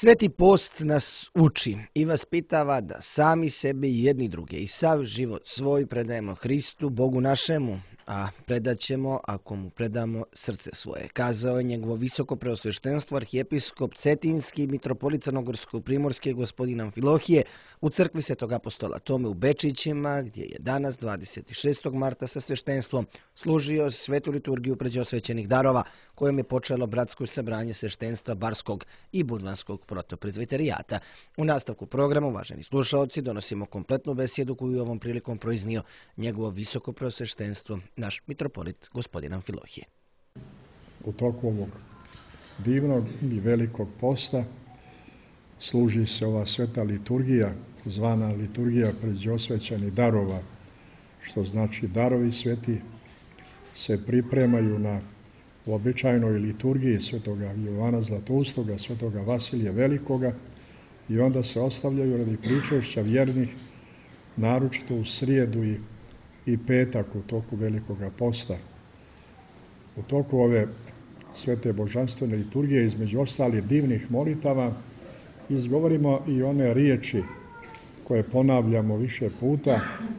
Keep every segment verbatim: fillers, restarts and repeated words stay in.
Sveti post nas uči i vaspitava da sami sebe i jedni druge i sav život svoj predajemo Hristu, Bogu našemu, a predaćemo ako mu predamo srce svoje. Kazao je njegovo visoko preosveštenstvo arhijepiskop Cetinski mitropolit Crnogorsko-primorski gospodin Amfilohije u crkvi Svetog apostola Tome u Bečićima, gdje je danas dvadeset šestog marta sa sveštenstvom služio svetu liturgiju pređosvećenih darova, kojom je počelo bratsko sabranje sveštenstva Barskog i Budvanskog protoprezviterijata. U nastavku programa, uvaženi slušaoci, donosimo kompletnu besjedu koju je ovom prilikom proiznio njegovo visoko preosveštenstvo, naš mitropolit gospodin Amfilohije. U toku ovog divnog i velikog posta služi se ova sveta liturgija, zvana liturgija pređosvećenih darova, što znači darovi sveti se pripremaju na uobičajenoj liturgiji svetoga Jovana Zlatoustoga, svetoga Vasilija Velikoga i onda se ostavljaju radi pričešća vjernih, naročito u srijedu i, i petak u toku velikoga posta. U toku ove svete božanstvene liturgije, između ostalih divnih molitava, izgovorimo i one riječi koje ponavljamo više puta.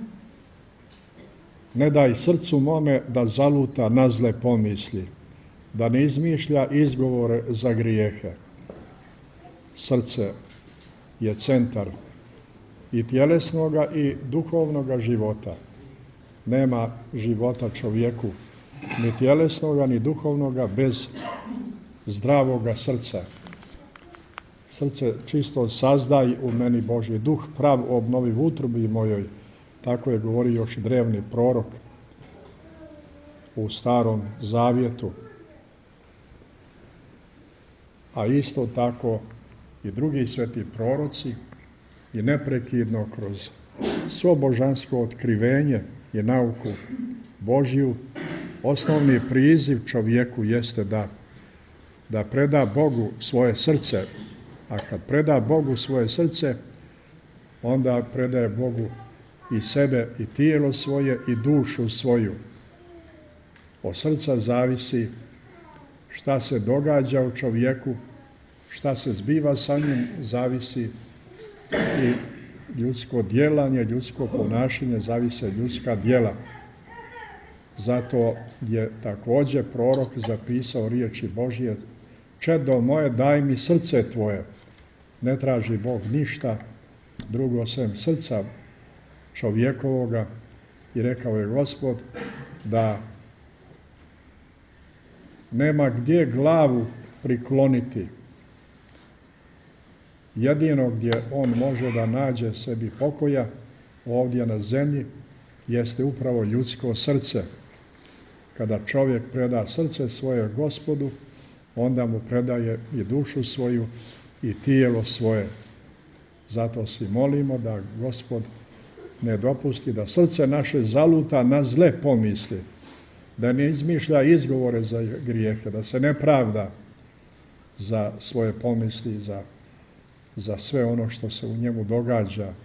Ne daj srcu mome da zaluta na zle pomisli, da ne izmišlja izgovore za grijehe. Srce je centar i tjelesnoga i duhovnoga života. Nema života čovjeku, ni tjelesnoga, ni duhovnoga, bez zdravoga srca. Srce čisto sazdaj u meni Božji duh, prav obnovi v utrobi mojoj. Tako je govorio još drevni prorok u Starom Zavjetu. A isto tako i drugi sveti proroci i neprekidno kroz svo božansko otkrivenje i nauku Božju, osnovni priziv čovjeku jeste da, da preda Bogu svoje srce. A kad preda Bogu svoje srce, onda predaje Bogu i sebe, i tijelo svoje, i dušu svoju. Od srca zavisi šta se događa u čovjeku, šta se zbiva sa njim, zavisi i ljudsko djelanje, ljudsko ponašanje, zavise ljudska djela. Zato je također prorok zapisao riječi Božje: čedo moje, daj mi srce tvoje. Ne traži Bog ništa drugo sem srca čovjekovoga i rekao je Gospod da nema gdje glavu prikloniti. Jedino gdje on može da nađe sebi pokoja ovdje na zemlji jeste upravo ljudsko srce. Kada čovjek preda srce svoje Gospodu, onda mu predaje i dušu svoju i tijelo svoje. Zato se molimo da Gospod ne dopusti da srce naše zaluta na zle pomisli, da ne izmišlja izgovore za grijehe, da se ne pravda za svoje pomisli, za, za sve ono što se u njemu događa.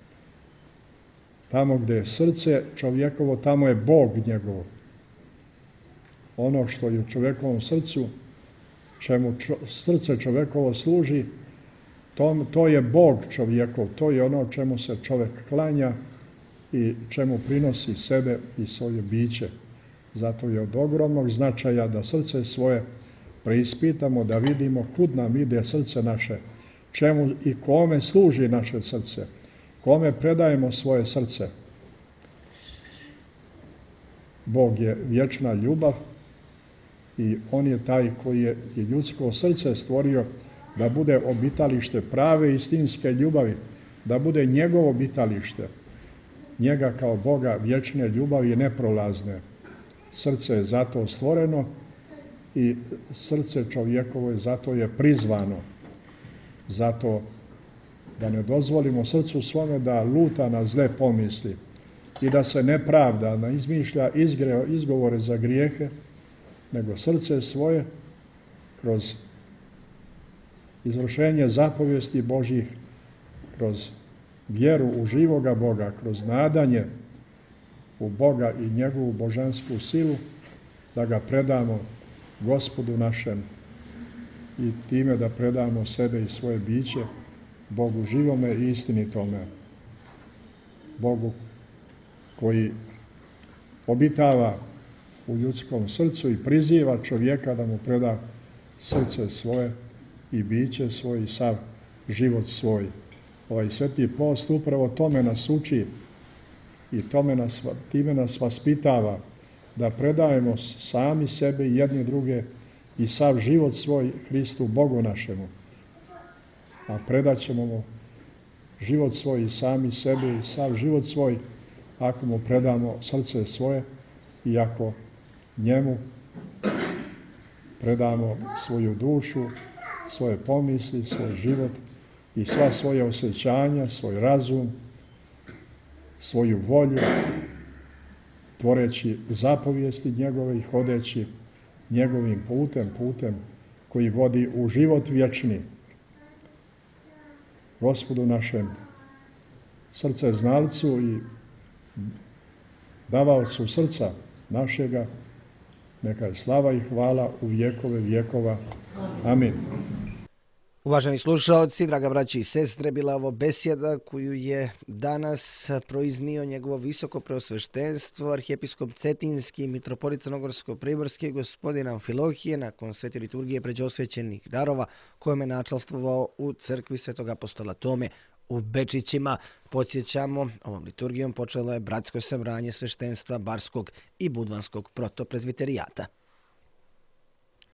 Tamo gdje je srce čovjekovo, tamo je Bog njegov. Ono što je u čovjekovom srcu, čemu čo, srce čovjekovo služi, to, to je Bog čovjekov, to je ono čemu se čovjek klanja i čemu prinosi sebe i svoje biće. Zato je od ogromnog značaja da srce svoje preispitamo, da vidimo kud nam ide srce naše, čemu i kome služi naše srce, kome predajemo svoje srce. Bog je vječna ljubav i on je taj koji je i ljudsko srce stvorio da bude obitalište prave istinske ljubavi, da bude njegovo obitalište, njega kao Boga vječne ljubavi neprolazne. Srce je zato stvoreno i srce čovjekovo je zato je prizvano. Zato da ne dozvolimo srcu svome da luta na zle pomisli i da se ne pravda, da izmišlja izgre, izgovore za grijehe, nego srce svoje kroz izvršenje zapovijesti Božjih, kroz vjeru u živoga Boga, kroz nadanje u Boga i njegovu božansku silu, da ga predamo Gospodu našem i time da predamo sebe i svoje biće Bogu živome i istinitome, Bogu koji obitava u ljudskom srcu i priziva čovjeka da mu preda srce svoje i biće svoj i sav život svoj. Ovaj sveti post upravo tome nas uči i tome nas, time nas vaspitava da predajemo sami sebe i jedni druge i sav život svoj Hristu Bogu našemu. A predat ćemo mu život svoj i sami sebe i sav život svoj ako mu predamo srce svoje i ako njemu predamo svoju dušu, svoje pomisli, svoj život i sva svoja osjećanja, svoj razum, svoju volju, tvoreći zapovijesti njegove i hodeći njegovim putem, putem koji vodi u život vječni. Gospodu našem, srce znalcu i davaocu srca našega, neka je slava i hvala u vjekove vjekova. Amin. Uvaženi slušalci, draga braći i sestre, bila ovo besjeda koju je danas proiznio njegovo visoko preosveštenstvo, arhijepiskop Cetinski, mitropolit Crnogorsko-Primorski, gospodin Amfilohije, nakon svete liturgije pređosvećenih darova, kojom je načalstvovao u crkvi Svetog apostola Tome u Bečićima. Podsjećamo, ovom liturgijom počelo je bratsko sabranje sveštenstva Barskog i Budvanskog protoprezviterijata.